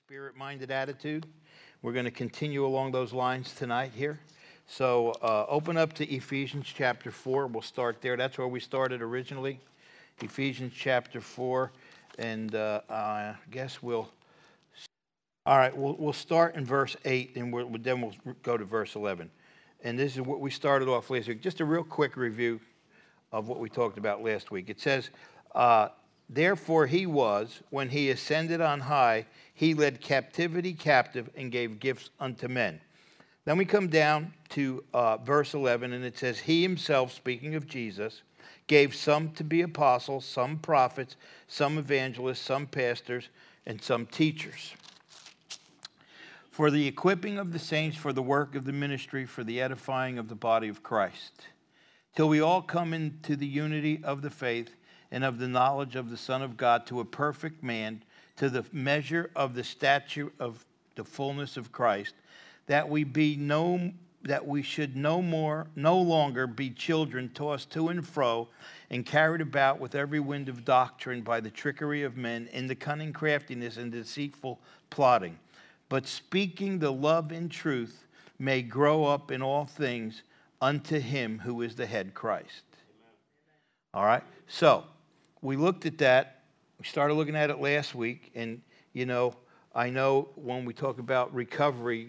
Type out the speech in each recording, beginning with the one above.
spirit-minded attitude. We're going to continue along those lines tonight here. So open up to Ephesians chapter 4. We'll start there. That's where we started originally. Ephesians chapter 4. And I guess we'll... All right, we'll start in verse 8, and then we'll go to verse 11. And this is what we started off last week. Just a real quick review of what we talked about last week. It says, therefore he was, when he ascended on high, he led captivity captive and gave gifts unto men. Then we come down to verse 11, and it says, he himself, speaking of Jesus, gave some to be apostles, some prophets, some evangelists, some pastors, and some teachers, for the equipping of the saints, for the work of the ministry, for the edifying of the body of Christ, till we all come into the unity of the faith and of the knowledge of the Son of God, to a perfect man, to the measure of the stature of the fullness of Christ, that we should no longer be children tossed to and fro and carried about with every wind of doctrine by the trickery of men in the cunning craftiness and deceitful plotting, but speaking the love in truth may grow up in all things unto him who is the head, Christ. All right, so we looked at that. We started looking at it last week, and I know when we talk about recovery,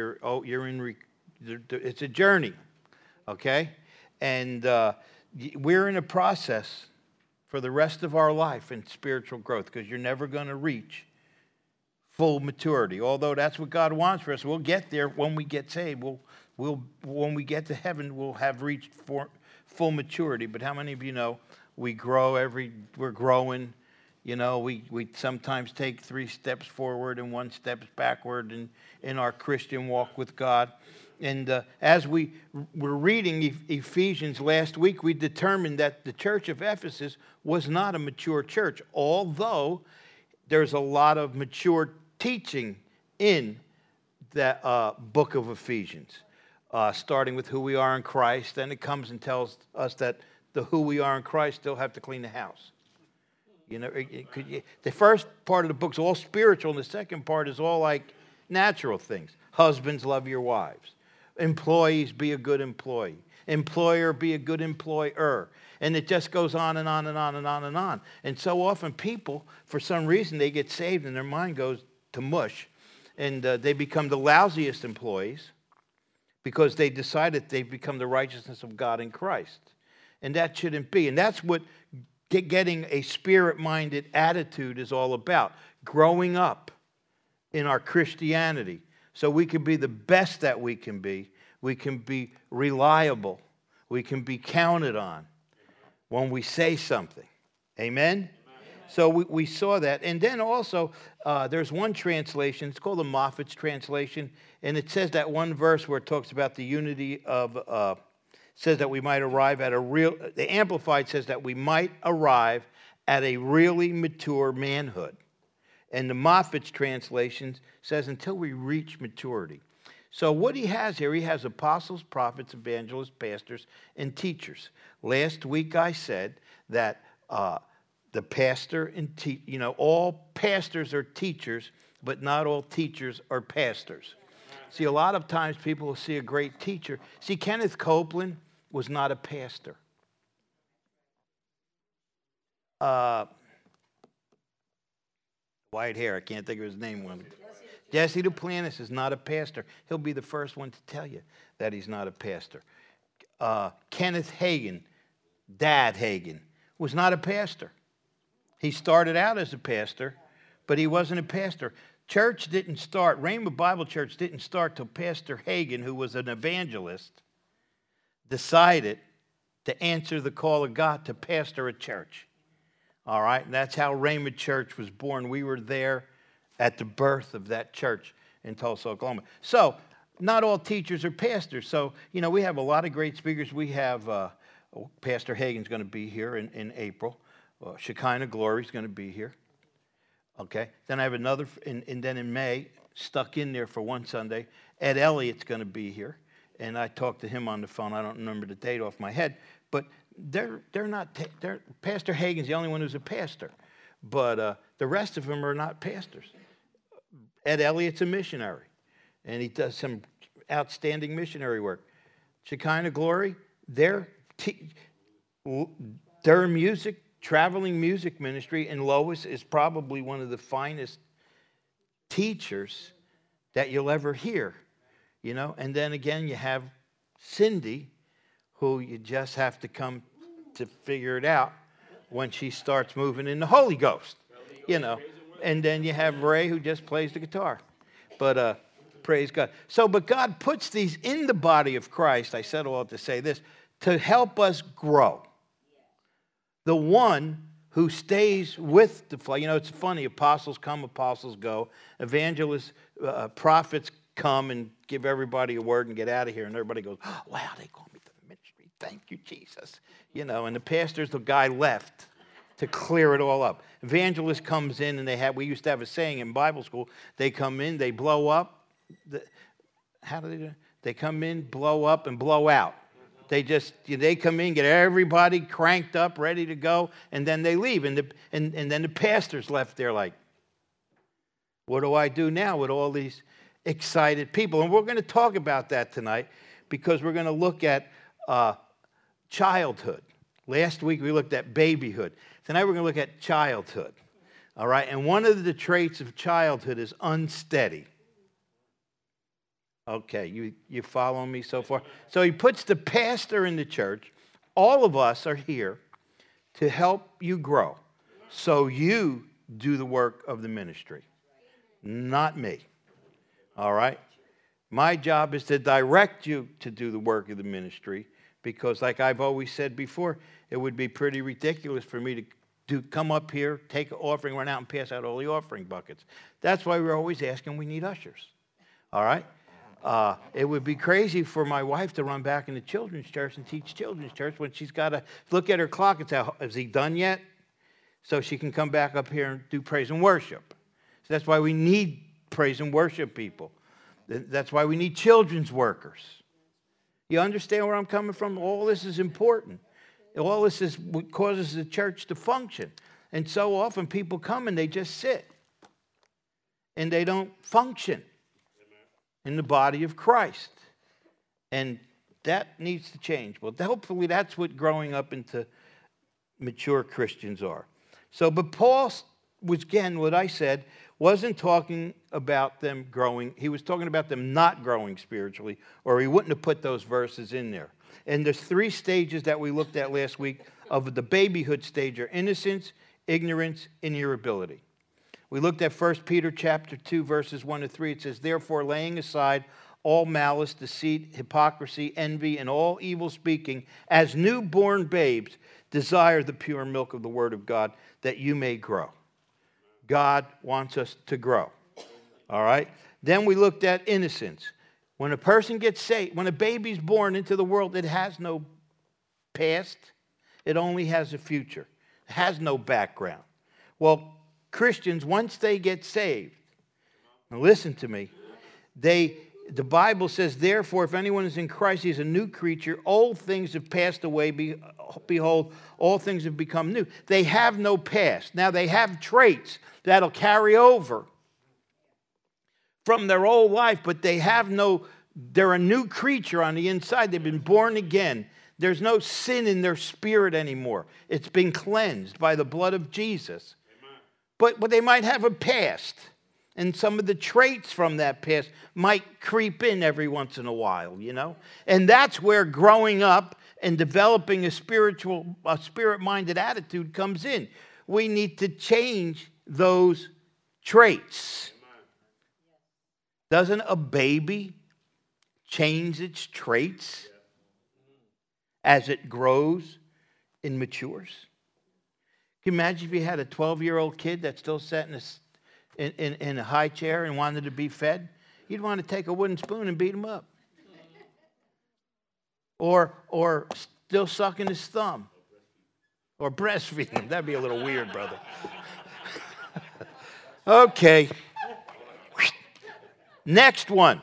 it's a journey, okay? And we're in a process for the rest of our life in spiritual growth, because you're never going to reach full maturity. Although that's what God wants for us, we'll get there when we get saved. When we get to heaven, we'll have reached full maturity. But how many of you know we're growing? We sometimes take 3 steps forward and 1 step backward in our Christian walk with God. And as we were reading Ephesians last week, we determined that the church of Ephesus was not a mature church, although there's a lot of mature teaching in that book of Ephesians, starting with who we are in Christ. Then it comes and tells us that the who we are in Christ still have to clean the house. The first part of the book's all spiritual, and the second part is all like natural things. Husbands, love your wives. Employees, be a good employee. Employer, be a good employer. And it just goes on and on and on and on and on. And so often people, for some reason, they get saved and their mind goes to mush. And they become the lousiest employees because they decided they've become the righteousness of God in Christ. And that shouldn't be. And that's what getting a spirit-minded attitude is all about. Growing up in our Christianity so we can be the best that we can be. We can be reliable. We can be counted on when we say something. Amen? So we saw that. And then also, there's one translation. It's called the Moffat's translation. And it says that one verse where it talks about the unity of... says that we might arrive at the Amplified says that we might arrive at a really mature manhood. And the Moffat's translation says until we reach maturity. So what he has here, he has apostles, prophets, evangelists, pastors, and teachers. Last week I said that the pastor and all pastors are teachers, but not all teachers are pastors. See, a lot of times people will see a great teacher. See, Kenneth Copeland was not a pastor. White hair, I can't think of his name. Jesse Duplantis is not a pastor. He'll be the first one to tell you that he's not a pastor. Kenneth Hagin, Dad Hagin, was not a pastor. He started out as a pastor, but he wasn't a pastor. Church didn't start, Rainbow Bible Church didn't start till Pastor Hagin, who was an evangelist, decided to answer the call of God to pastor a church. All right, and that's how Rhema Church was born. We were there at the birth of that church in Tulsa, Oklahoma. So, not all teachers are pastors. So, we have a lot of great speakers. We have Pastor Hagin's going to be here in April. Shekinah Glory is going to be here. Okay, then I have another, and then in May, stuck in there for one Sunday, Ed Elliott's going to be here. And I talked to him on the phone. I don't remember the date off my head, but they're not. Pastor Hagin's the only one who's a pastor, but the rest of them are not pastors. Ed Elliott's a missionary, and he does some outstanding missionary work. Shekinah Glory, their music, traveling music ministry, and Lois is probably one of the finest teachers that you'll ever hear, you know. And then again, you have Cindy, who you just have to come to figure it out when she starts moving in the Holy Ghost, you know. And then you have Ray, who just plays the guitar. But praise God. So, but God puts these in the body of Christ, I said all to say this, to help us grow. The one who stays with the flock. You know, it's funny, apostles come, apostles go. Evangelists, prophets come and give everybody a word and get out of here. And everybody goes, oh, wow, they call me to the ministry. Thank you, Jesus. You know, and the pastor's the guy left to clear it all up. Evangelist comes in, and we used to have a saying in Bible school, they come in, they blow up. How do they do it? They come in, blow up, and blow out. They come in, get everybody cranked up, ready to go, and then they leave. And then the pastor's left there like, what do I do now with all these excited people? And we're going to talk about that tonight because we're going to look at childhood. Last week we looked at babyhood. Tonight we're going to look at childhood. All right? And one of the traits of childhood is unsteady. Okay, you follow me so far? So he puts the pastor in the church. All of us are here to help you grow. So you do the work of the ministry, not me. All right? My job is to direct you to do the work of the ministry because, like I've always said before, it would be pretty ridiculous for me to come up here, take an offering, run out and pass out all the offering buckets. That's why we're always asking we need ushers. All right? It would be crazy for my wife to run back into children's church and teach children's church when she's got to look at her clock and say, is he done yet? So she can come back up here and do praise and worship. So that's why we need praise and worship people. That's why we need children's workers. You understand where I'm coming from? All this is important. All this is what causes the church to function. And so often people come and they just sit. And they don't function in the body of Christ. And that needs to change. Well, hopefully that's what growing up into mature Christians are. So, but Paul was, again, what I said, wasn't talking about them growing. He was talking about them not growing spiritually, or he wouldn't have put those verses in there. And there's three stages that we looked at last week of the babyhood stage are innocence, ignorance, and irritability. We looked at 1 Peter chapter 2, verses 1 to 3. It says, therefore, laying aside all malice, deceit, hypocrisy, envy, and all evil speaking, as newborn babes, desire the pure milk of the word of God, that you may grow. God wants us to grow. All right? Then we looked at innocence. When a person gets saved, when a baby's born into the world, it has no past. It only has a future. It has no background. Well, Christians, once they get saved, now listen to me, the Bible says, therefore, if anyone is in Christ, he is a new creature. Old things have passed away. Behold, all things have become new. They have no past. Now, they have traits that'll carry over from their old life, but they're a new creature on the inside. They've been born again. There's no sin in their spirit anymore. It's been cleansed by the blood of Jesus. But they might have a past, and some of the traits from that past might creep in every once in a while, you know? And that's where growing up and developing a spirit-minded attitude comes in. We need to change those traits. Doesn't a baby change its traits as it grows and matures? Can you imagine if you had a 12-year-old kid that still sat in a high chair and wanted to be fed? You'd want to take a wooden spoon and beat him up. Or still sucking his thumb. Or breastfeeding him. That'd be a little weird, brother. Okay. Next one.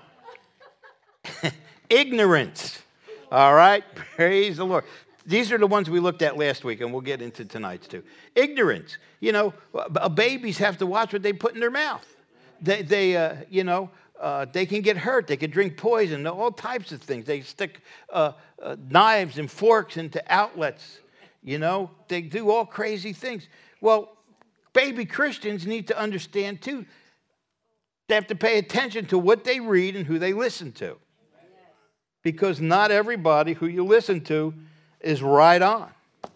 Ignorance. All right? Praise the Lord. These are the ones we looked at last week, and we'll get into tonight's too. Ignorance. You know, babies have to watch what they put in their mouth. They can get hurt. They can drink poison, all types of things. They stick knives and forks into outlets. They do all crazy things. Well, baby Christians need to understand, too. They have to pay attention to what they read and who they listen to. Because not everybody who you listen to is right on.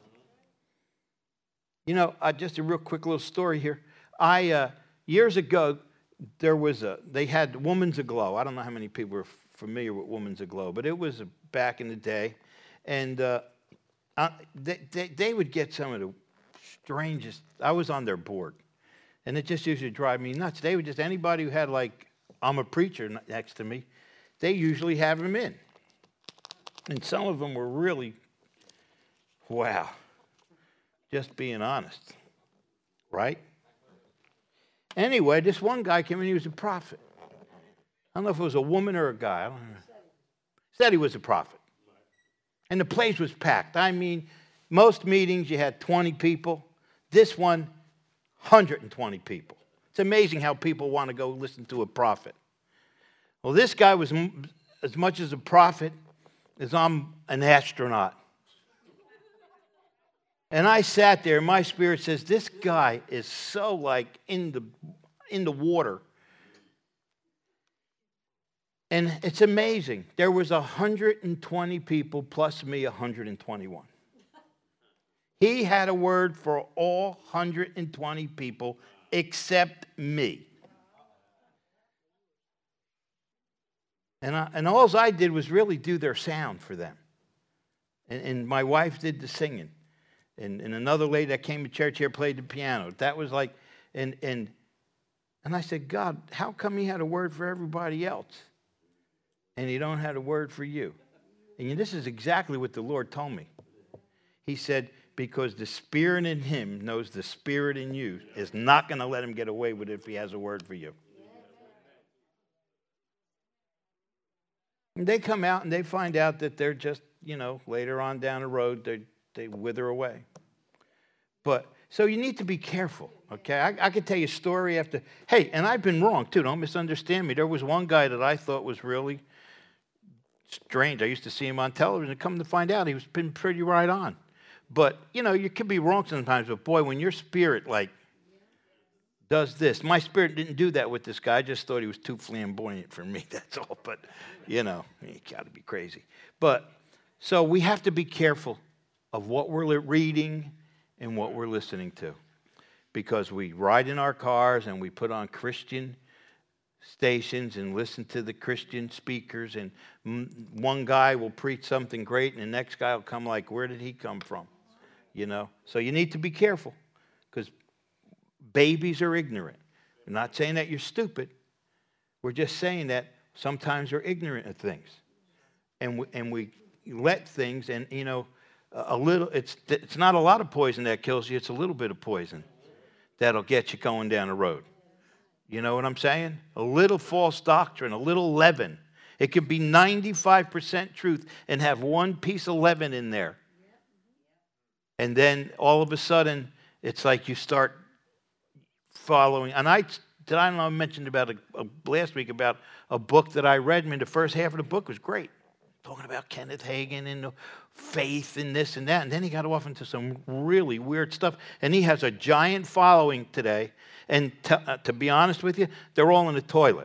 Just a real quick little story here. Years ago, they had Woman's Aglow. I don't know how many people are familiar with Woman's Aglow, but it was back in the day. And they would get some of the strangest. I was on their board, and it just used to drive me nuts. They would just, anybody who had I'm a preacher next to me, they usually have him in. And some of them were really, wow, just being honest, right? Anyway, this one guy came in, he was a prophet. I don't know if it was a woman or a guy, I don't know. Said he was a prophet. And the place was packed. I mean, most meetings you had 20 people. This one, 120 people. It's amazing how people want to go listen to a prophet. Well, this guy was as much as a prophet as I'm an astronaut. And I sat there, and my spirit says, this guy is so in the water. And it's amazing. There was 120 people plus me, 121. He had a word for all 120 people except me. And all I did was really do their sound for them. And my wife did the singing. And another lady that came to church here played the piano. That was and I said, God, how come he had a word for everybody else and he don't have a word for you? And this is exactly what the Lord told me. He said, because the spirit in him knows the spirit in you is not going to let him get away with it if he has a word for you. And they come out and they find out that they're just, later on down the road, they wither away. But, so you need to be careful, okay? I could tell you a story after, hey, and I've been wrong too, don't misunderstand me. There was one guy that I thought was really strange. I used to see him on television, and come to find out he was been pretty right on. But, you could be wrong sometimes, but boy, when your spirit, does this. My spirit didn't do that with this guy. I just thought he was too flamboyant for me, that's all. But, you got to be crazy. But, so we have to be careful of what we're reading and what we're listening to. Because we ride in our cars and we put on Christian stations and listen to the Christian speakers. And one guy will preach something great and the next guy will come where did he come from? So you need to be careful. Because babies are ignorant. We're not saying that you're stupid. We're just saying that sometimes we're ignorant of things. And we let things, and a little, it's not a lot of poison that kills you, it's a little bit of poison that'll get you going down the road. You know what I'm saying? A little false doctrine, a little leaven. It could be 95% truth and have one piece of leaven in there. And then all of a sudden, it's like you start following. And I don't know, I mentioned about last week about a book that I read. The first half of the book was great. Talking about Kenneth Hagin and the faith and this and that. And then he got off into some really weird stuff. And he has a giant following today. And to be honest with you, they're all in the toilet.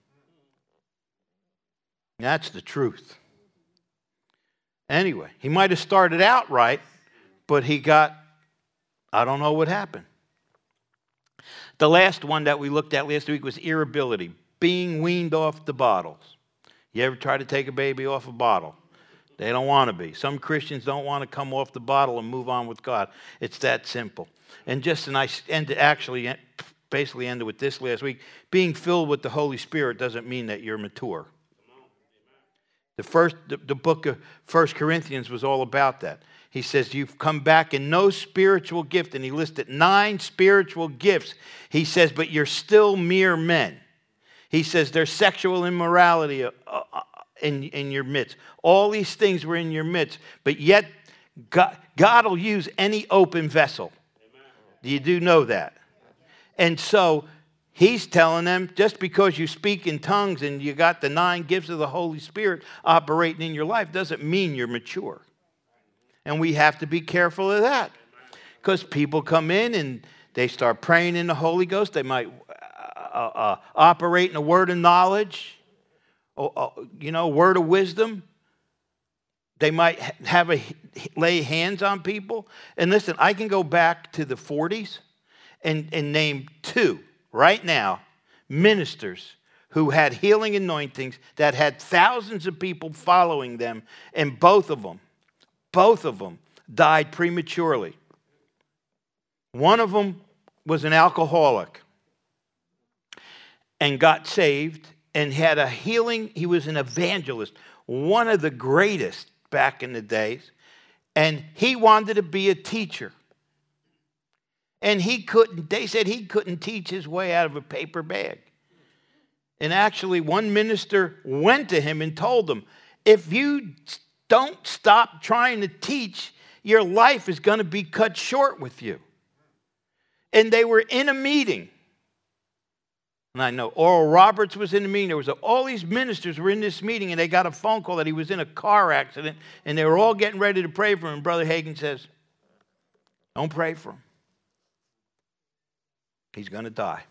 That's the truth. Anyway, he might have started out right, but I don't know what happened. The last one that we looked at last week was irritability, being weaned off the bottles. You ever try to take a baby off a bottle? They don't want to be. Some Christians don't want to come off the bottle and move on with God. It's that simple. And I basically ended with this last week. Being filled with the Holy Spirit doesn't mean that you're mature. The book of 1 Corinthians was all about that. He says, you've come back in no spiritual gift. And he listed 9 spiritual gifts. He says, but you're still mere men. He says, there's sexual immorality in your midst. All these things were in your midst. But yet, God will use any open vessel. Amen. You do know that. And so, He's telling them, just because you speak in tongues and you got the 9 gifts of the Holy Spirit operating in your life doesn't mean you're mature. And we have to be careful of that. Because people come in and they start praying in the Holy Ghost. They might operate in a word of knowledge, word of wisdom. They might lay hands on people. And listen, I can go back to the 40s and name 2 right now, ministers who had healing anointings that had thousands of people following them, and both of them died prematurely. One of them was an alcoholic and got saved and had a healing. He was an evangelist, one of the greatest back in the days, and he wanted to be a teacher. And they said he couldn't teach his way out of a paper bag. And actually, one minister went to him and told him, if you don't stop trying to teach, your life is going to be cut short with you. And they were in a meeting. And I know Oral Roberts was in the meeting. All these ministers were in this meeting, and they got a phone call that he was in a car accident, and they were all getting ready to pray for him. And Brother Hagin says, don't pray for him. He's going to die.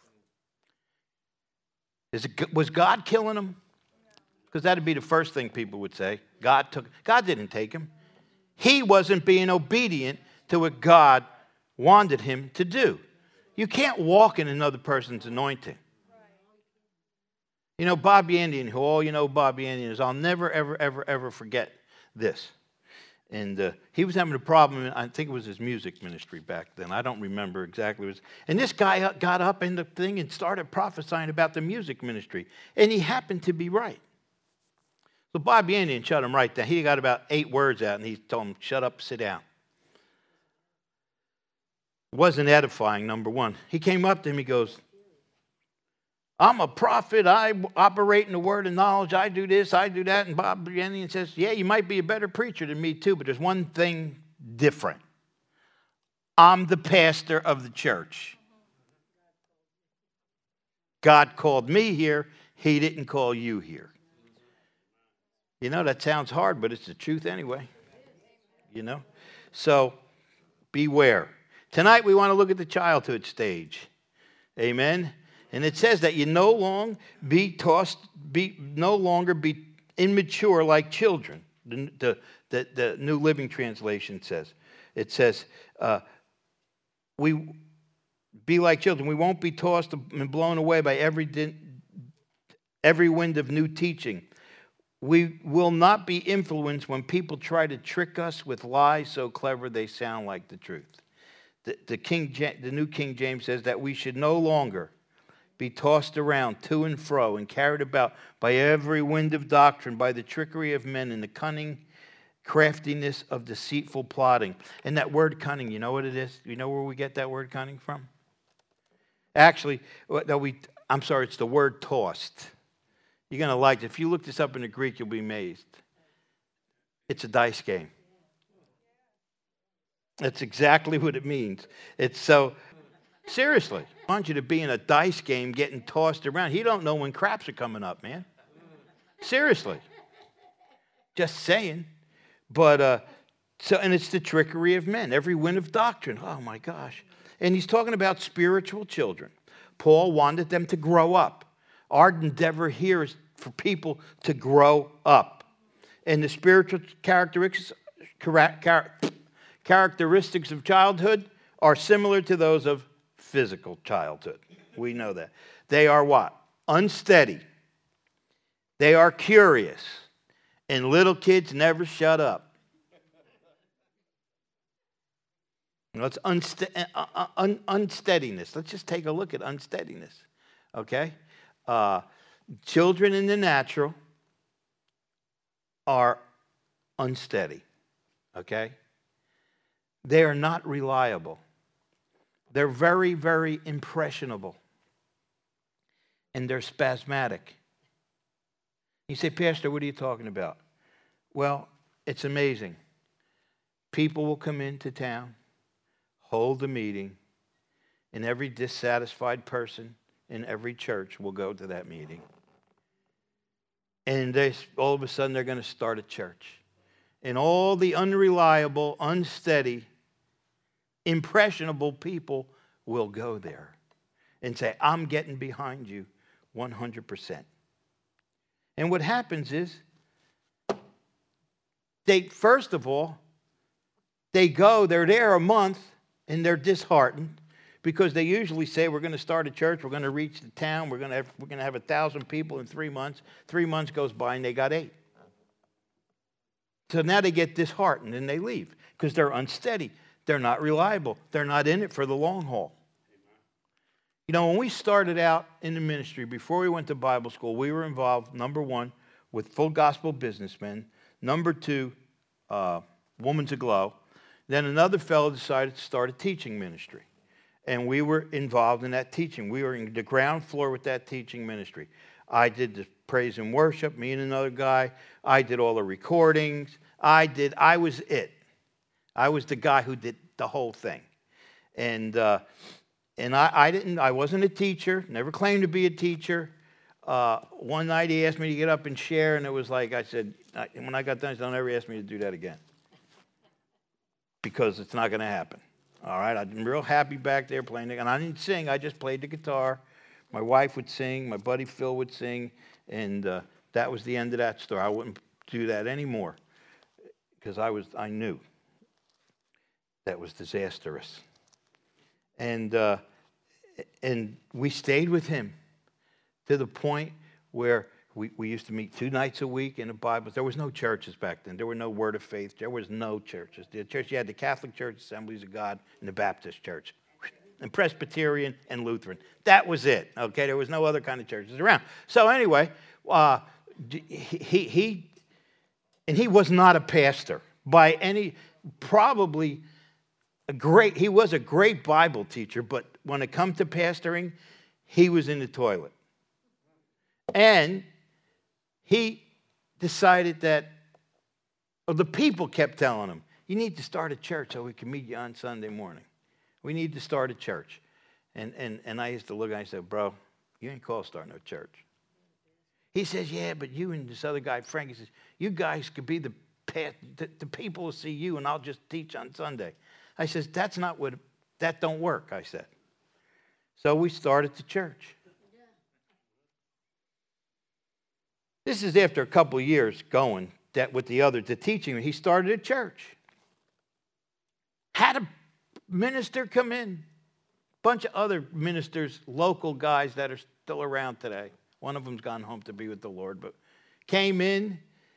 Was God killing him? Because that would be the first thing people would say. God didn't take him. He wasn't being obedient to what God wanted him to do. You can't walk in another person's anointing. You know, Bob Yandian, who all you know Bob Yandian is, I'll never, ever, ever, ever forget this. And he was having a problem, I think it was his music ministry back then. I don't remember exactly. And this guy got up in the thing and started prophesying about the music ministry. And he happened to be right. So Bob Yandian shut him right down. He got about 8 words out, and he told him, shut up, sit down. It wasn't edifying, number one. He came up to him, he goes, I'm a prophet, I operate in the word of knowledge, I do this, I do that. And Bob Yandian says, yeah, you might be a better preacher than me too, but there's one thing different. I'm the pastor of the church. God called me here, he didn't call you here. You know, that sounds hard, but it's the truth anyway. You know? So, beware. Tonight we want to look at the childhood stage. Amen? And it says that you no longer be immature like children. The New Living Translation says. It says, we be like children. We won't be tossed and blown away by every wind of new teaching. We will not be influenced when people try to trick us with lies so clever they sound like the truth. The New King James says that we should no longer be tossed around to and fro and carried about by every wind of doctrine, by the trickery of men and the cunning craftiness of deceitful plotting. And that word cunning, you know what it is? You know where we get that word cunning from? Actually, it's the word tossed. You're going to like it. If you look this up in the Greek, you'll be amazed. It's a dice game. That's exactly what it means. It's so, seriously, I want you to be in a dice game getting tossed around. You don't know when craps are coming up, man. Seriously. Just saying. But, and it's the trickery of men. Every wind of doctrine. Oh, my gosh. And he's talking about spiritual children. Paul wanted them to grow up. Our endeavor here is for people to grow up. And the spiritual characteristics of childhood are similar to those of physical childhood. We know that. They are what? Unsteady. They are curious. And little kids never shut up. It's unsteadiness. Let's just take a look at unsteadiness. Okay? Children in the natural are unsteady. Okay? They are not reliable. They're very, very impressionable. And they're spasmodic. You say, Pastor, what are you talking about? Well, it's amazing. People will come into town, hold a meeting, and every dissatisfied person in every church will go to that meeting. And all of a sudden, they're going to start a church. And all the unreliable, unsteady, impressionable people will go there and say, I'm getting behind you 100%. And what happens is, first of all, they're there a month, and they're disheartened because they usually say, we're going to start a church, we're going to reach the town, we're going to have 1,000 people in 3 months. 3 months goes by, and they got 8. So now they get disheartened, and they leave because they're unsteady. They're not reliable. They're not in it for the long haul. You know, when we started out in the ministry, before we went to Bible school, we were involved, number 1, with Full Gospel Businessmen. Number 2, Woman's Aglow. Then another fellow decided to start a teaching ministry. And we were involved in that teaching. We were in the ground floor with that teaching ministry. I did the praise and worship, me and another guy. I did all the recordings. I was it. I was the guy who did the whole thing. And I wasn't a teacher, never claimed to be a teacher. One night he asked me to get up and share, and it was like, I said, when I got done, he said, don't ever ask me to do that again. Because it's not going to happen. All right, I'm real happy back there playing, and I didn't sing, I just played the guitar. My wife would sing, my buddy Phil would sing, and that was the end of that story. I wouldn't do that anymore because I knew that was disastrous. And we stayed with him to the point where we used to meet 2 nights a week in the Bible. There was no churches back then. There were no Word of Faith. There was no churches. The church, you had the Catholic Church, Assemblies of God, and the Baptist Church, and Presbyterian and Lutheran. That was it. Okay, there was no other kind of churches around. So anyway, he was not a pastor by any, probably he was a great Bible teacher, but when it come to pastoring, he was in the toilet. And he decided that, the people kept telling him, you need to start a church so we can meet you on Sunday morning. We need to start a church. And I used to look at him and I said, bro, you ain't called starting no church. He says, yeah, but you and this other guy, Frank, he says, you guys could be the people will see you and I'll just teach on Sunday. I says, that don't work, I said. So we started the church. This is after a couple of years going that with the teaching. He started a church. Had a minister come in. Bunch of other ministers, local guys that are still around today. One of them's gone home to be with the Lord, but came in,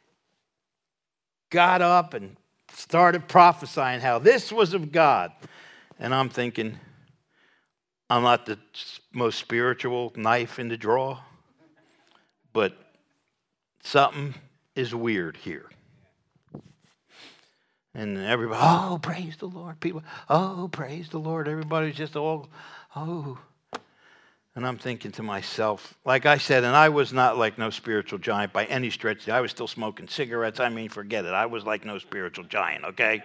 got up, and started prophesying how this was of God. And I'm thinking, I'm not the most spiritual knife in the drawer, but something is weird here. And everybody, oh, praise the Lord. People, oh, praise the Lord. Everybody's just all, oh. And I'm thinking to myself, like I said, and I was not like no spiritual giant by any stretch. I was still smoking cigarettes. I mean, forget it. I was like no spiritual giant, okay?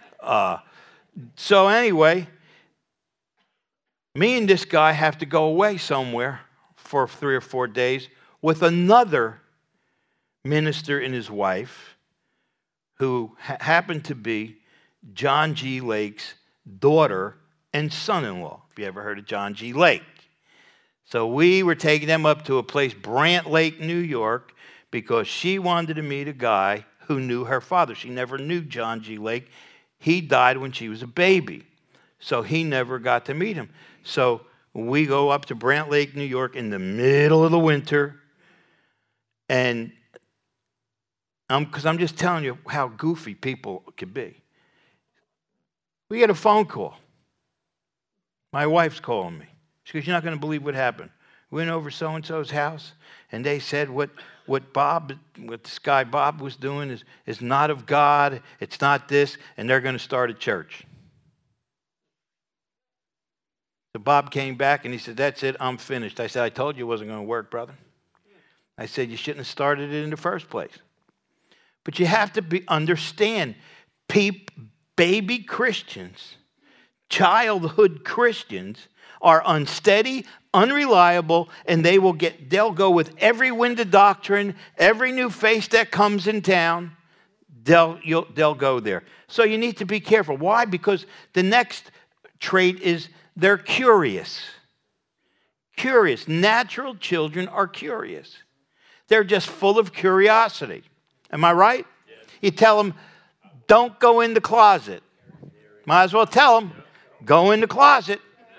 So anyway, me and this guy have to go away somewhere for 3 or 4 days with another minister and his wife who happened to be John G. Lake's daughter and son-in-law, if you ever heard of John G. Lake. So we were taking them up to a place, Brant Lake, New York, because she wanted to meet a guy who knew her father. She never knew John G. Lake. He died when she was a baby, so he never got to meet him. So we go up to Brant Lake, New York in the middle of the winter, and because I'm just telling you how goofy people can be. We get a phone call. My wife's calling me. She goes, you're not going to believe what happened. We went over so-and-so's house, and they said what this guy Bob was doing is not of God. It's not this, and they're going to start a church. So Bob came back, and he said, that's it, I'm finished. I said, I told you it wasn't going to work, brother. I said, you shouldn't have started it in the first place. But you have to understand, baby Christians, childhood Christians, are unsteady, unreliable, and they'll go with every wind of doctrine, every new face that comes in town. They'll go there. So you need to be careful. Why? Because the next trait is they're curious. Curious. Natural children are curious. They're just full of curiosity. Am I right? Yes. You tell them, don't go in the closet. Might as well tell them, go in the closet.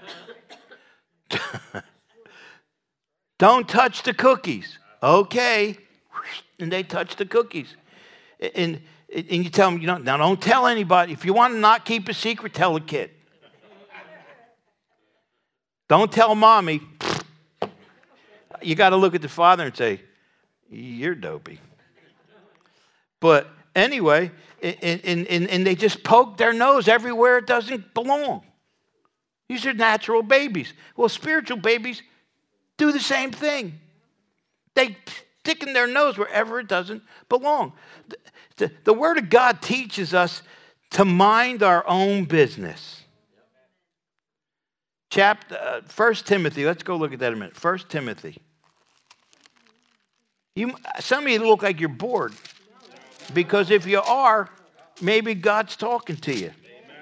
Don't touch the cookies. Okay. And they touch the cookies. And you tell them, now don't tell anybody. If you want to not keep a secret, tell a kid. Don't tell mommy. You got to look at the father and say, you're dopey. But anyway, and they just poke their nose everywhere it doesn't belong. These are natural babies. Well, spiritual babies do the same thing. They stick in their nose wherever it doesn't belong. The Word of God teaches us to mind our own business. 1 Timothy, let's go look at that in a minute. 1 Timothy. Some of you look like you're bored. Because if you are, maybe God's talking to you.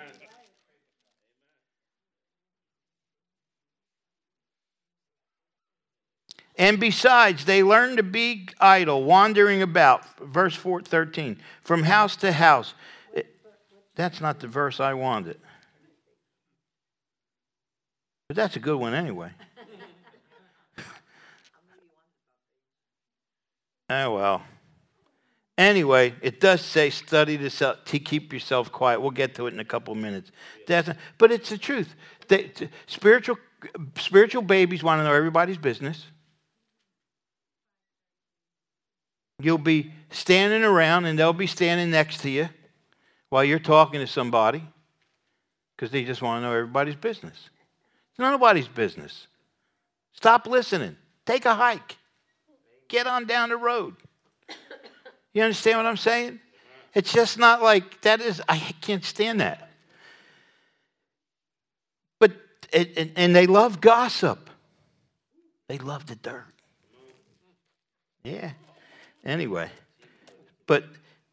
And besides, they learn to be idle, wandering about. Verse 13, from house to house. That's not the verse I wanted. But that's a good one anyway. Oh, well. Anyway, it does say study to keep yourself quiet. We'll get to it in a couple of minutes. But it's the truth. Spiritual babies want to know everybody's business. You'll be standing around and they'll be standing next to you while you're talking to somebody because they just want to know everybody's business. It's nobody's business. Stop listening. Take a hike. Get on down the road. You understand what I'm saying? It's just not like I can't stand that. But, and they love gossip. They love the dirt. Yeah. Anyway, but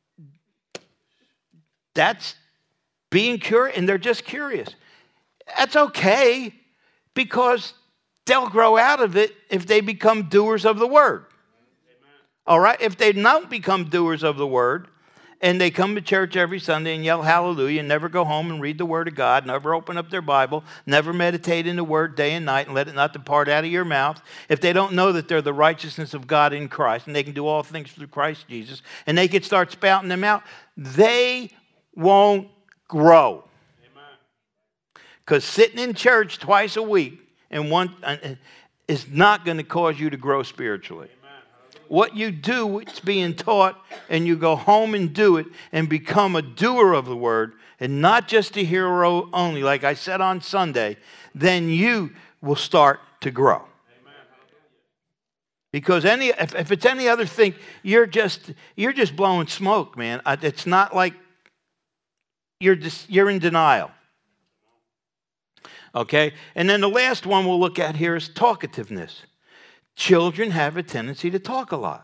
that's being curious, and they're just curious. That's okay, because they'll grow out of it if they become doers of the word. All right? If they don't become doers of the word, and they come to church every Sunday and yell hallelujah and never go home and read the word of God, never open up their Bible, never meditate in the word day and night and let it not depart out of your mouth, if they don't know that they're the righteousness of God in Christ and they can do all things through Christ Jesus, and they could start spouting them out, they won't grow. Because sitting in church twice a week is not going to cause you to grow spiritually. What you do, it's being taught, and you go home and do it and become a doer of the word and not just a hearer only, like I said on Sunday, then you will start to grow. Because if it's any other thing, you're just blowing smoke, man. It's not like you're in denial. Okay? And then the last one we'll look at here is talkativeness. Children have a tendency to talk a lot.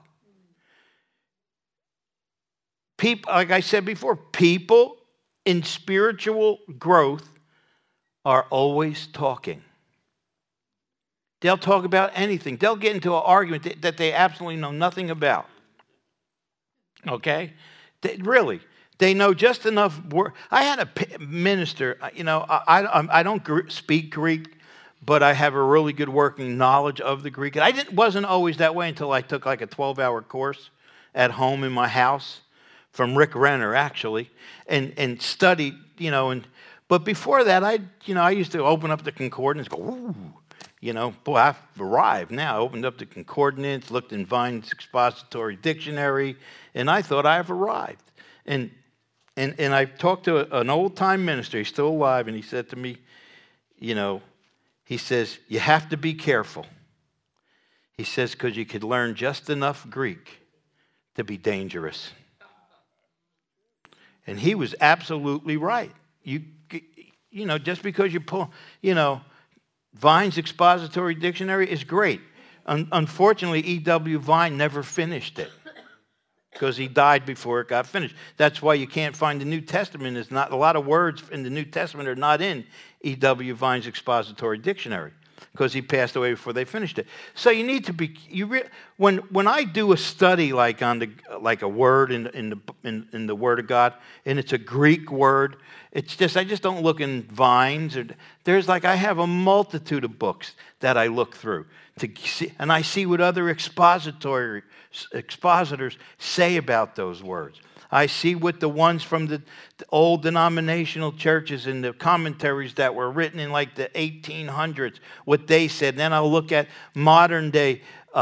People, like I said before, people in spiritual growth are always talking. They'll talk about anything. They'll get into an argument that they absolutely know nothing about. Okay? They know just enough word. I had a minister, I don't speak Greek, but I have a really good working knowledge of the Greek. And wasn't always that way until I took like a 12-hour course at home in my house from Rick Renner, actually, and studied, but before that, I used to open up the concordance, go, ooh, boy, I've arrived now. I opened up the concordance, looked in Vine's expository dictionary, and I thought I've arrived. And I talked to an old-time minister, he's still alive, and he said to me, he says, you have to be careful. He says, because you could learn just enough Greek to be dangerous. And he was absolutely right. Just because you pull, Vine's Expository Dictionary is great. Unfortunately, E.W. Vine never finished it because he died before it got finished. That's why you can't find the New Testament. It's not, a lot of words in the New Testament are not in E.W. Vine's Expository Dictionary because he passed away before they finished it. So you need to be when I do a study like on a word in the Word of God, and it's a Greek word. It's just I just don't look in Vines I have a multitude of books that I look through to see, and I see what other expositors say about those words. I see what the ones from the old denominational churches and the commentaries that were written in like the 1800s, what they said. And then I'll look at modern day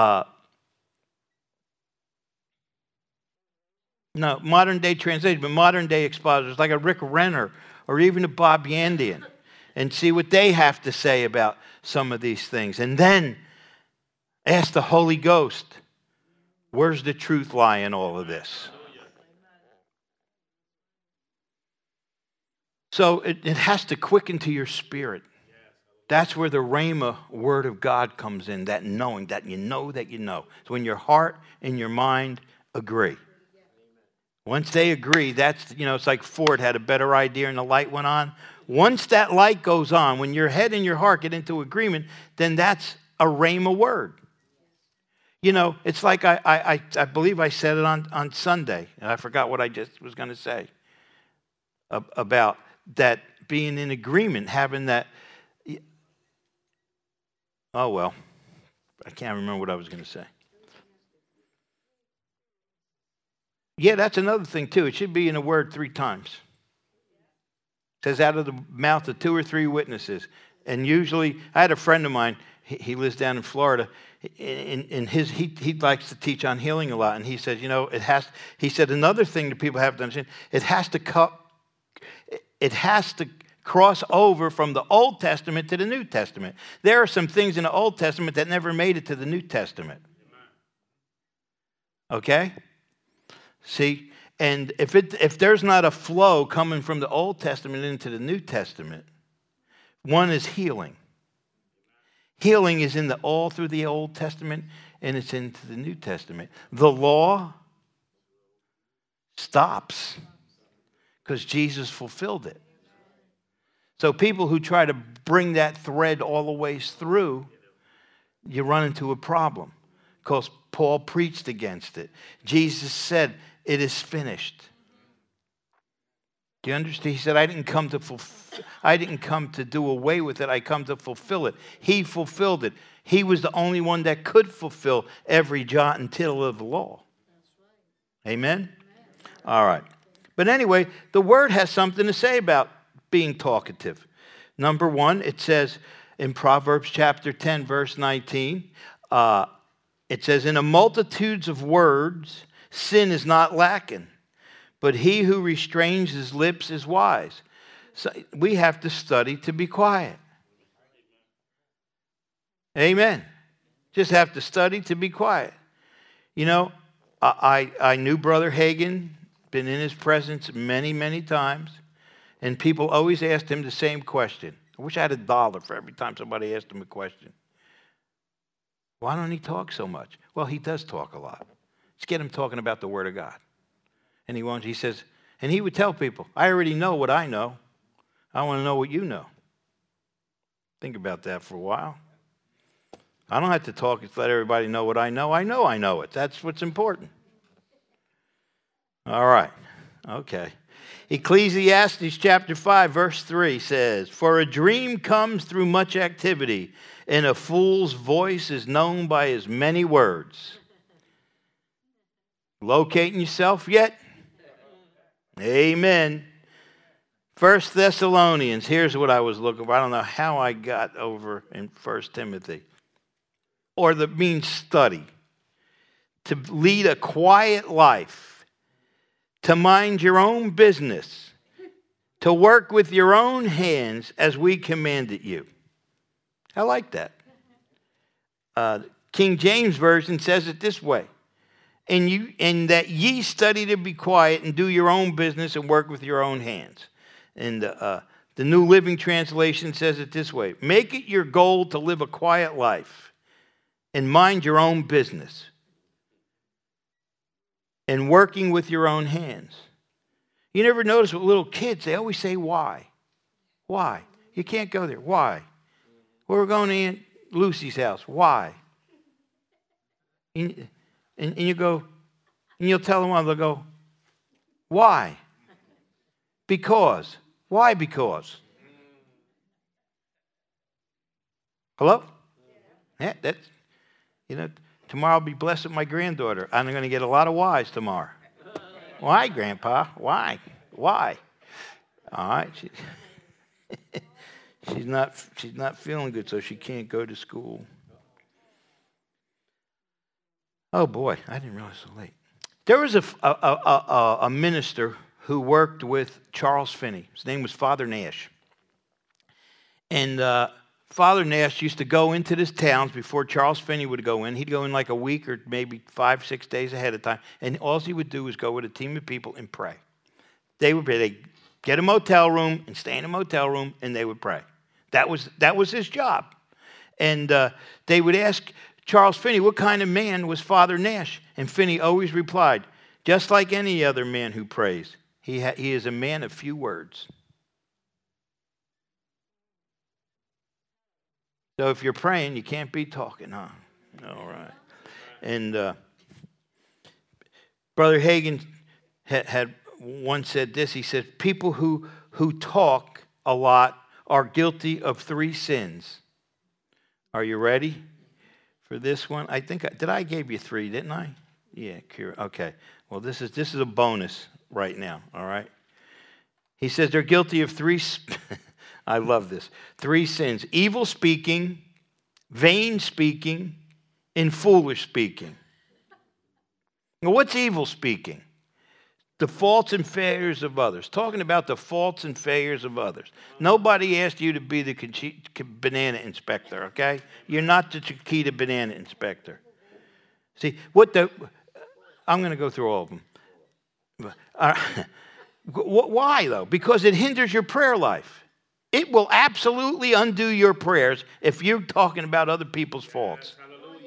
translation, but modern day expositors like a Rick Renner or even a Bob Yandian, and see what they have to say about some of these things. And then ask the Holy Ghost, where's the truth lie in all of this? So it has to quicken to your spirit. That's where the Rhema word of God comes in, that knowing, that you know that you know. So when your heart and your mind agree. Once they agree, that's, it's like Ford had a better idea and the light went on. Once that light goes on, when your head and your heart get into agreement, then that's a Rhema word. It's like I believe I said it on Sunday, and I forgot what I just was going to say about that being in agreement, having that. Oh, well, I can't remember what I was going to say. Yeah, that's another thing, too. It should be in a word 3 times. It says out of the mouth of 2 or 3 witnesses. And usually, I had a friend of mine, he lives down in Florida, and he likes to teach on healing a lot. And he says, he said another thing that people have to understand, it has to cross over from the Old Testament to the New Testament. There are some things in the Old Testament that never made it to the New Testament. Okay? See? And if there's not a flow coming from the Old Testament into the New Testament, one is healing. Healing is all through the Old Testament, and it's into the New Testament. The law stops because Jesus fulfilled it. So people who try to bring that thread all the way through, you run into a problem because Paul preached against it. Jesus said, it is finished. Do you understand? He said, I didn't come to do away with it. I come to fulfill it. He fulfilled it. He was the only one that could fulfill every jot and tittle of the law. Amen? All right. But anyway, the word has something to say about being talkative. Number 1, it says in Proverbs chapter 10, verse 19, it says, in a multitudes of words, sin is not lacking, but he who restrains his lips is wise. So we have to study to be quiet. Amen. Just have to study to be quiet. I knew Brother Hagin, been in his presence many, many times. And people always asked him the same question. I wish I had $1 for every time somebody asked him a question. Why don't he talk so much? Well, he does talk a lot. Let's get him talking about the Word of God. And he won't. He says, and he would tell people, I already know what I know. I want to know what you know. Think about that for a while. I don't have to talk to let everybody know what I know. I know it. That's what's important. All right. Okay. Ecclesiastes chapter 5, verse 3 says, for a dream comes through much activity, and a fool's voice is known by his many words. Locating yourself yet? Amen. 1 Thessalonians, here's what I was looking for. I don't know how I got over in 1 Timothy. Or that means study. To lead a quiet life. To mind your own business, to work with your own hands as we commanded you. I like that. King James Version says it this way. And that ye study to be quiet and do your own business and work with your own hands. And The New Living Translation says it this way: make it your goal to live a quiet life and mind your own business and working with your own hands. You never notice with little kids, they always say, why? Why? You can't go there. Why? We're going to Aunt Lucy's house. Why? And you go, and you'll tell them why. They'll go, why? Because. Why because? Hello? Yeah, that's, tomorrow I'll be blessed with my granddaughter. I'm going to get a lot of whys tomorrow. Why, Grandpa? Why? Why? All right. She's not feeling good, so she can't go to school. Oh boy, I didn't realize so late. There was a minister who worked with Charles Finney. His name was Father Nash. And Father Nash used to go into these towns before Charles Finney would go in. He'd go in like a week or maybe 5-6 days ahead of time. And all he would do was go with a team of people and pray. They'd get a motel room and stay in a motel room, and they would pray. That was his job. And they would ask Charles Finney, what kind of man was Father Nash? And Finney always replied, just like any other man who prays, he is a man of few words. So if you're praying, you can't be talking, huh? All right. And Brother Hagin had once said this. He said, people who talk a lot are guilty of 3 sins. Are you ready for this one? I think I gave you 3, didn't I? Yeah, okay. Well, this is a bonus right now, all right? He says they're guilty of 3 I love this. 3 sins: evil speaking, vain speaking, and foolish speaking. Now, what's evil speaking? The faults and failures of others. Talking about the faults and failures of others. Nobody asked you to be the banana inspector, okay? You're not the Chiquita banana inspector. See, I'm going to go through all of them. Why, though? Because it hinders your prayer life. It will absolutely undo your prayers if you're talking about other people's faults.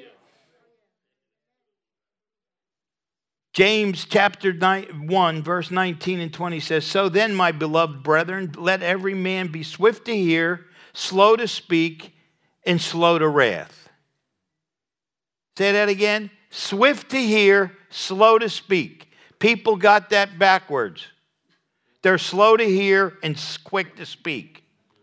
James chapter 1, verse 19 and 20 says, so then, my beloved brethren, let every man be swift to hear, slow to speak, and slow to wrath. Say that again. Swift to hear, slow to speak. People got that backwards. They're slow to hear and quick to speak.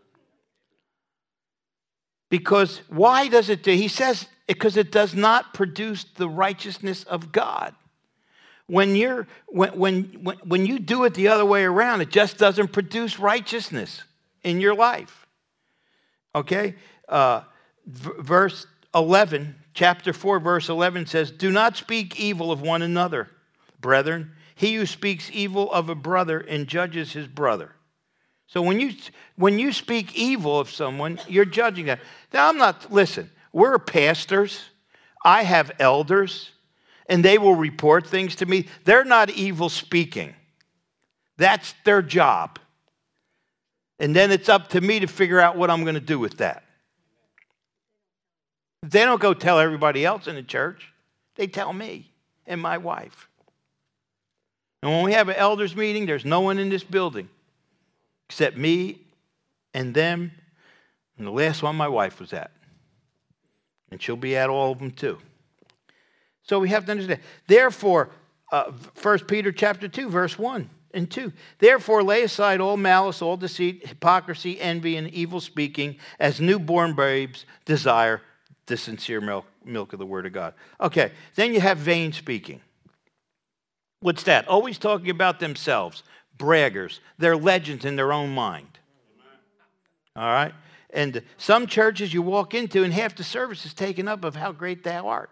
Because why does it do? He says because it does not produce the righteousness of God. When you do it the other way around, it just doesn't produce righteousness in your life. Okay? Verse 11, chapter 4, verse 11 says, do not speak evil of one another, brethren. He who speaks evil of a brother and judges his brother. So when you speak evil of someone, you're judging them. Now, listen, we're pastors. I have elders, and they will report things to me. They're not evil speaking. That's their job. And then it's up to me to figure out what I'm going to do with that. They don't go tell everybody else in the church. They tell me and my wife. And when we have an elders meeting, there's no one in this building except me and them, and the last one my wife was at. And she'll be at all of them too. So we have to understand. Therefore, 1 Peter chapter 2, verse 1 and 2. Therefore, lay aside all malice, all deceit, hypocrisy, envy, and evil speaking, as newborn babes desire the sincere milk of the Word of God. Okay, then you have vain speaking. What's that? Always talking about themselves. Braggers. They're legends in their own mind. All right? And some churches you walk into and half the service is taken up of how great thou art.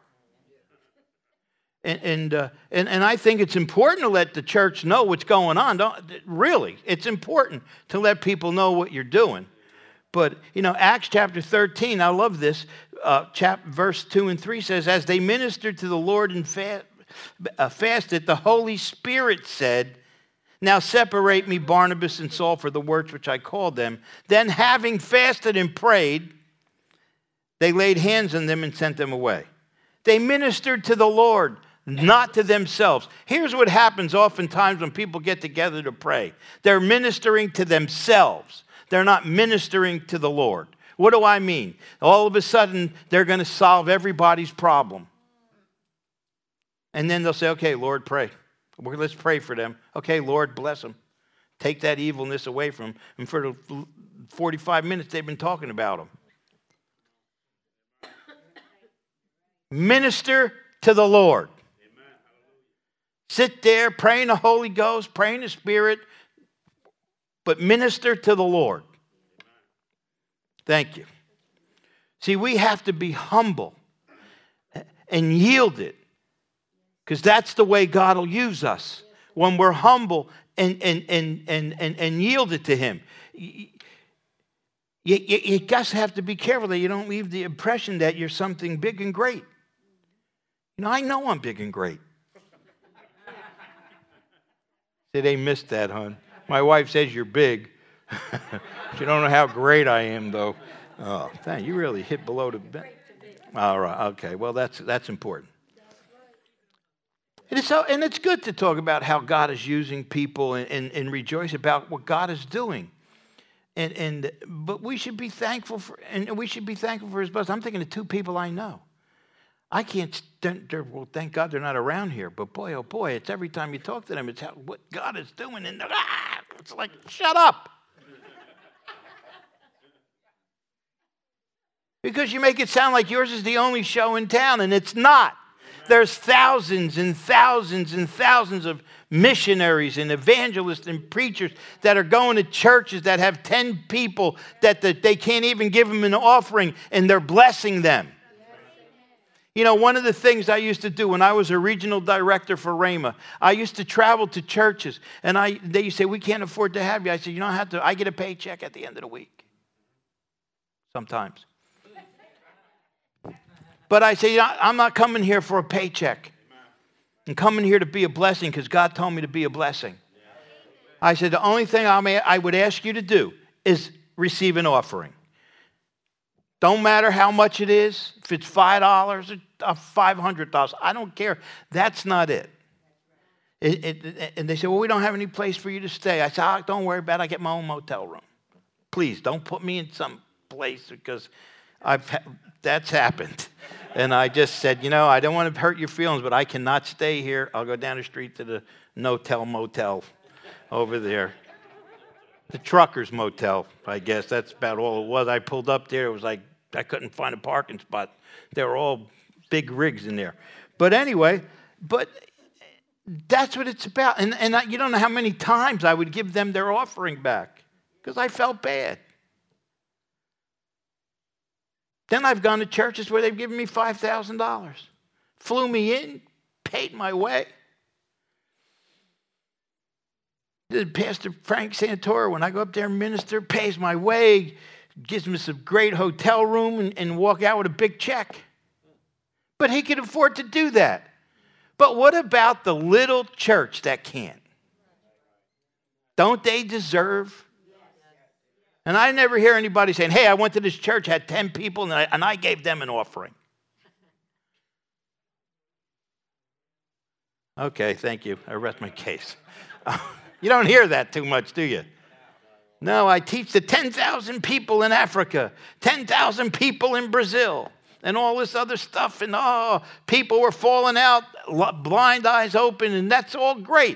And I think it's important to let the church know what's going on. Really, it's important to let people know what you're doing. But, Acts chapter 13, I love this. Verse 2 and 3 says, as they ministered to the Lord and fasted, the Holy Spirit said, Now separate me, Barnabas and Saul, for the works which I called them. Then having fasted and prayed, they laid hands on them and sent them away. They ministered to the Lord, not to themselves. Here's what happens oftentimes when people get together to pray. They're ministering to themselves. They're not ministering to the Lord. What do I mean? All of a sudden, they're going to solve everybody's problem. And then they'll say, okay, Lord, pray. Let's pray for them. Okay, Lord, bless them. Take that evilness away from them. And for the 45 minutes, they've been talking about them. Minister to the Lord. Sit there, pray in the Holy Ghost, pray in the Spirit, but minister to the Lord. Thank you. See, we have to be humble and yielded, because that's the way God will use us, when we're humble and yielded to Him. You just have to be careful that you don't leave the impression that you're something big and great. You know, I know I'm big and great. They missed that, hon. My wife says you're big. She don't know how great I am, though. Oh, dang, you really hit below the bend. All right, okay. Well, that's important. And it's good to talk about how God is using people and rejoice about what God is doing. But we should be thankful for His blessing. I'm thinking of two people I know. I can't stand there. Well, thank God they're not around here. But boy, oh boy, it's every time you talk to them, it's what God is doing. And it's like, shut up. Because you make it sound like yours is the only show in town, and it's not. There's thousands and thousands and thousands of missionaries and evangelists and preachers that are going to churches that have 10 people that they can't even give them an offering, and they're blessing them. You know, one of the things I used to do when I was a regional director for Rhema, I used to travel to churches, and they used to say, we can't afford to have you. I said, you don't have to. I get a paycheck at the end of the week. Sometimes. But I say, I'm not coming here for a paycheck. I'm coming here to be a blessing because God told me to be a blessing. I said, the only thing I would ask you to do is receive an offering. Don't matter how much it is, if it's $5 or $500, I don't care. That's not it. And they say, well, we don't have any place for you to stay. I said, don't worry about it. I get my own motel room. Please, don't put me in some place because that's happened. And I just said, I don't want to hurt your feelings, but I cannot stay here. I'll go down the street to the no-tell motel over there. The trucker's motel, I guess. That's about all it was. I pulled up there. It was like I couldn't find a parking spot. They were all big rigs in there. But anyway, that's what it's about. And you don't know how many times I would give them their offering back because I felt bad. Then I've gone to churches where they've given me $5,000, flew me in, paid my way. Pastor Frank Santoro, when I go up there and minister, pays my way, gives me some great hotel room and walk out with a big check. But he can afford to do that. But what about the little church that can't? Don't they deserve? And I never hear anybody saying, hey, I went to this church, had 10 people, and I gave them an offering. Okay, thank you. I rest my case. You don't hear that too much, do you? No, I teach the 10,000 people in Africa, 10,000 people in Brazil, and all this other stuff. And people were falling out, blind eyes open, and that's all great.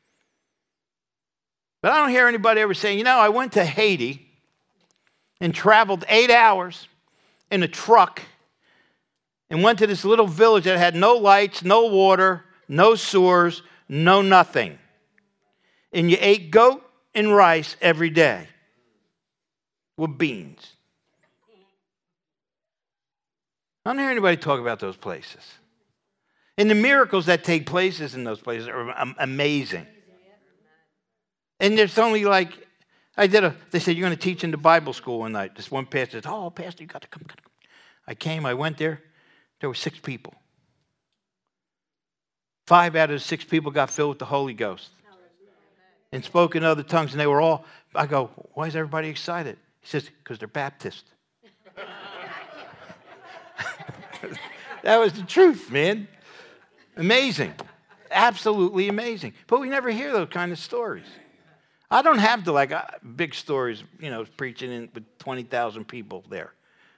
But I don't hear anybody ever saying, I went to Haiti and traveled 8 hours in a truck and went to this little village that had no lights, no water, no sewers, no nothing. And you ate goat and rice every day with beans. I don't hear anybody talk about those places. And the miracles that take places in those places are amazing. And there's only they said, you're going to teach in the Bible school one night. This one pastor said, Pastor, you got to come. I came, I went there. There were 6 people. 5 out of the 6 people got filled with the Holy Ghost. and spoke in other tongues, and they were all, I go, why is everybody excited? He says, because they're Baptist. That was the truth, man. Amazing. Absolutely amazing. But we never hear those kind of stories. I don't have the big stories, preaching with 20,000 people there,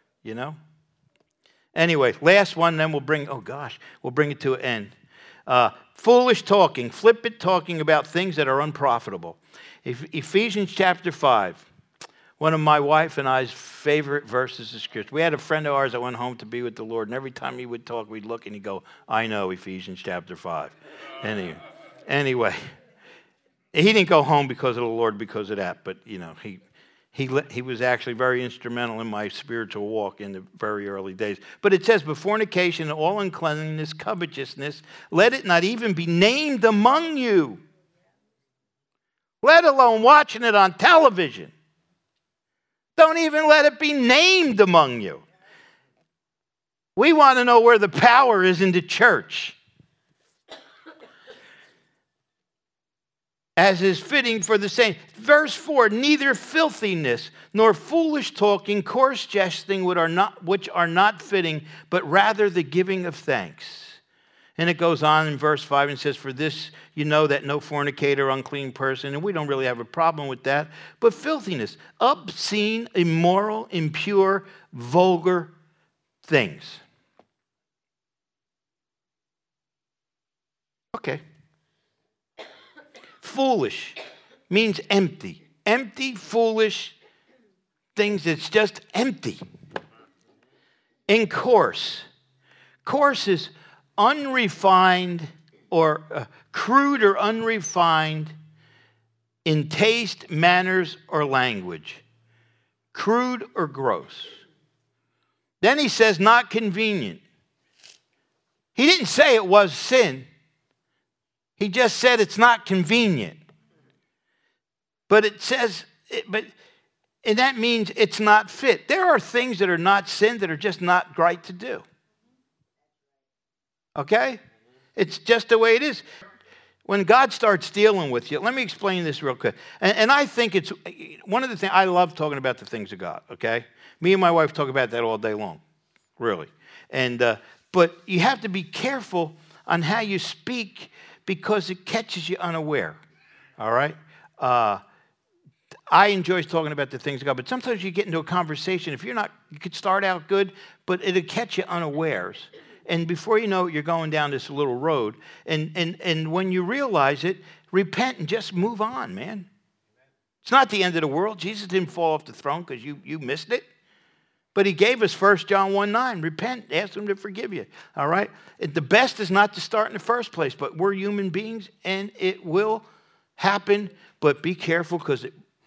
Anyway, last one, then we'll bring it to an end. Foolish talking, flippant talking about things that are unprofitable. Ephesians chapter 5. One of my wife and I's favorite verses of Scripture. We had a friend of ours that went home to be with the Lord, and every time he would talk, we'd look and he'd go, I know Ephesians chapter 5. Anyway, he didn't go home because of the Lord because of that, but, he was actually very instrumental in my spiritual walk in the very early days. But it says, but fornication, all uncleanness, covetousness, let it not even be named among you, let alone watching it on television. Don't even let it be named among you. We want to know where the power is in the church. As is fitting for the saints. Verse 4, neither filthiness nor foolish talking, coarse jesting, which are not fitting, but rather the giving of thanks. And it goes on in verse 5 and says, for this you know that no fornicator, unclean person, and we don't really have a problem with that, but filthiness, obscene, immoral, impure, vulgar things. Okay. Foolish means empty. Empty, foolish things that's just empty. And coarse. Coarse is unrefined or crude or unrefined in taste, manners, or language. Crude or gross. Then he says not convenient. He didn't say it was sin. He just said it's not convenient. But it says, and that means it's not fit. There are things that are not sin that are just not right to do. Okay? It's just the way it is. When God starts dealing with you, let me explain this real quick. And I think it's one of the things, I love talking about the things of God, okay? Me and my wife talk about that all day long, really. But you have to be careful on how you speak because it catches you unaware, all right? I enjoy talking about the things of God, but sometimes you get into a conversation, you could start out good, but it'll catch you unawares. And before you know it, you're going down this little road. And when you realize it, repent and just move on, man. It's not the end of the world. Jesus didn't fall off the throne because you missed it. But he gave us 1 John 1:9. Repent, ask him to forgive you. All right? The best is not to start in the first place, but we're human beings, and it will happen. But be careful because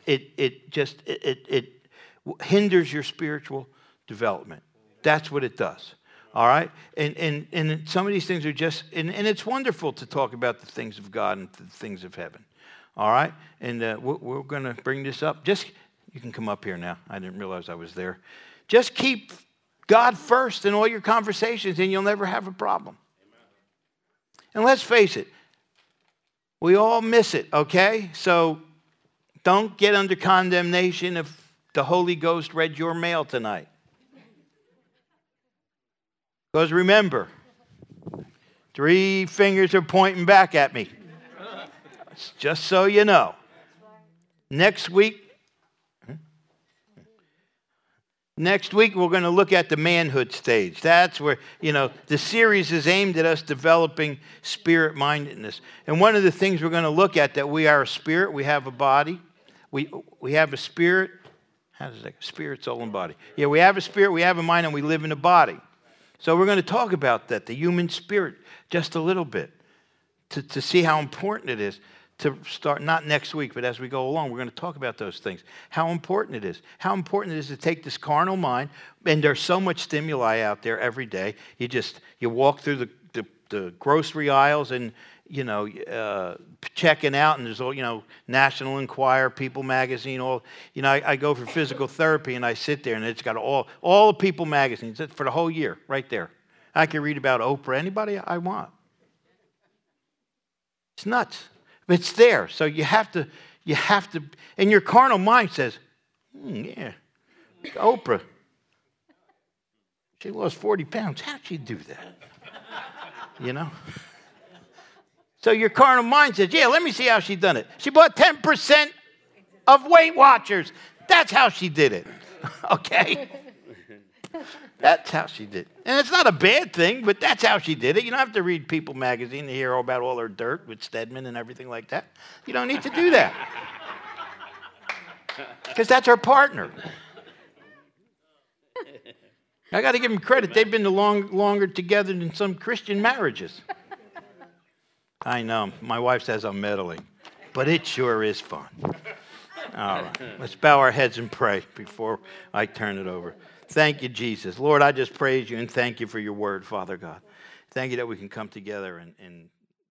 it hinders your spiritual development. That's what it does. All right? And some of these things are just, and it's wonderful to talk about the things of God and the things of heaven. All right? And we're going to bring this up. You can come up here now. I didn't realize I was there. Just keep God first in all your conversations, and you'll never have a problem. And let's face it, we all miss it, okay? So don't get under condemnation if the Holy Ghost read your mail tonight. Because remember, 3 fingers are pointing back at me. Just so you know. Next week, we're going to look at the manhood stage. That's where, the series is aimed at us developing spirit-mindedness. And one of the things we're going to look at, that we are a spirit, we have a body. We have a spirit. How does that? Spirit, soul, and body. Yeah, we have a spirit, we have a mind, and we live in a body. So we're going to talk about that, the human spirit, just a little bit, to see how important it is to start, not next week, but as we go along, we're going to talk about those things. How important it is. How important it is to take this carnal mind, and there's so much stimuli out there every day. You walk through the grocery aisles and, checking out, and there's all, National Enquirer, People Magazine, I go for physical therapy, and I sit there, and it's got all the People magazines for the whole year, right there. I can read about Oprah, anybody I want. It's nuts. It's there. So you have to, and your carnal mind says, yeah, Oprah, she lost 40 pounds. How'd she do that? You know? So your carnal mind says, yeah, let me see how she done it. She bought 10% of Weight Watchers. That's how she did it. Okay? That's how she did it. And it's not a bad thing, but that's how she did it. You don't have to read People magazine to hear all about all her dirt with Stedman and everything like that. You don't need to do that. Because that's her partner. I got to give them credit. They've been longer together than some Christian marriages. I know. My wife says I'm meddling. But it sure is fun. All right. Let's bow our heads and pray before I turn it over. Thank you, Jesus. Lord, I just praise you and thank you for your word, Father God. Thank you that we can come together and